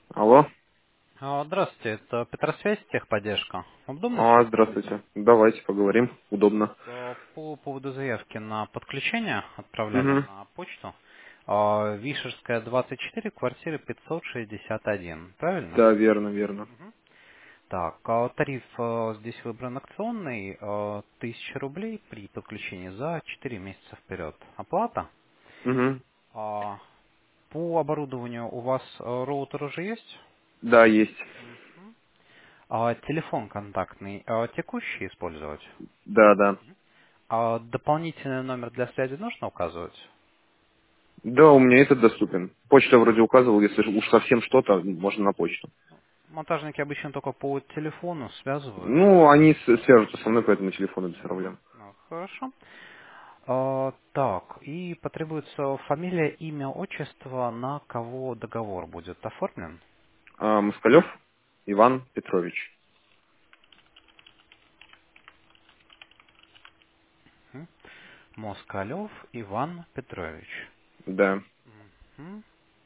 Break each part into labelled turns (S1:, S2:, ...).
S1: Алло.
S2: Здравствуйте, это Петросвязь, техподдержка. Удобно сейчас говорить?
S1: Здравствуйте. Давайте поговорим. Удобно.
S2: По поводу заявки на подключение отправляли
S1: Угу.
S2: на почту. Вишерская, 24, квартира 561. Правильно?
S1: Да, верно, верно.
S2: Мгм. Так, тариф здесь выбран акционный, 1000 рублей при подключении за 4 месяца вперед. Оплата.
S1: Угу.
S2: А, По оборудованию у вас роутер уже есть?
S1: Да, есть.
S2: Мгм. Телефон контактный текущий использовать?
S1: Да, да.
S2: А дополнительный номер для связи нужно указывать?
S1: Да, у меня этот доступен. Почта вроде указывал, если уж совсем что-то, можно на почту.
S2: Монтажники обычно только по телефону связываются.
S1: Ну, они свяжутся со мной по этому телефону без
S2: Мгм.
S1: проблем.
S2: Ну, хорошо. Так, и потребуется фамилия, имя, отчество, на кого договор будет оформлен.
S1: Москалев Иван Петрович.
S2: Мгм. Москалев Иван Петрович.
S1: Да.
S2: Мгм.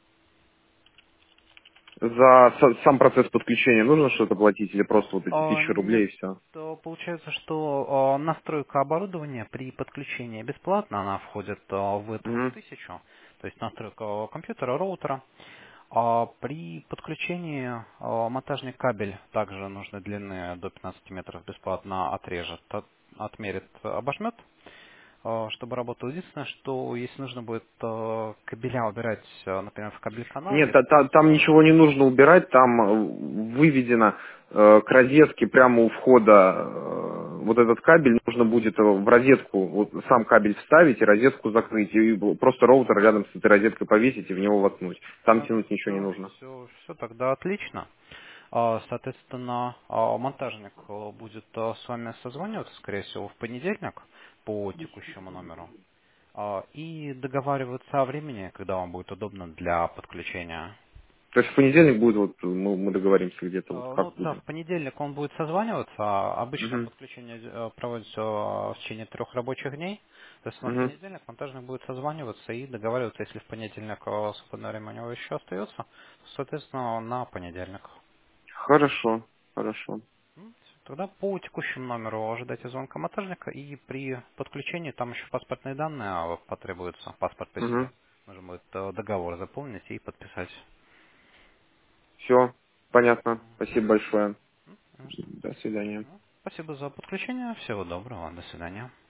S1: За сам процесс подключения нужно что-то платить или просто вот эти 1000 рублей
S2: Нет,
S1: и все?
S2: получается, что настройка оборудования при подключении бесплатно, она входит в эту
S1: Угу.
S2: 1000, то есть настройка компьютера, роутера. А при подключении монтажный кабель также нужной длины до 15 метров бесплатно отрежет, отмерит, обожмет, чтобы работал. Единственное, что если нужно будет кабеля убирать, например, в
S1: Нет,
S2: кабель-каналы,
S1: там ничего не нужно убирать, там выведено к розетке прямо у входа вот этот кабель, нужно будет в розетку, вот сам кабель вставить и розетку закрыть, и просто роутер рядом с этой розеткой повесить и в него воткнуть. Там
S2: ну,
S1: тянуть ничего не
S2: все,
S1: нужно.
S2: все тогда отлично. Соответственно, монтажник будет с вами созваниваться, скорее всего, в понедельник по текущему номеру и договариваться о времени, когда вам будет удобно для подключения.
S1: То есть в понедельник будет, вот мы договоримся где-то, вот
S2: Ну
S1: как
S2: да,
S1: будем.
S2: в понедельник он будет созваниваться. Обычно
S1: Угу.
S2: подключение проводится в течение 3 рабочих дней. То есть в
S1: Угу.
S2: понедельник монтажник будет созваниваться и договариваться, если в понедельник свободное время у него еще остается, то, соответственно, на понедельник.
S1: Хорошо, хорошо.
S2: Тогда по текущему номеру ожидайте звонка монтажника, и при подключении там еще паспортные данные потребуются, паспорт по
S1: Угу.
S2: себе. Нужно будет договор заполнить и подписать.
S1: Все, понятно. Спасибо
S2: Мгм.
S1: большое.
S2: Конечно.
S1: До свидания.
S2: Спасибо за подключение, всего доброго, до свидания.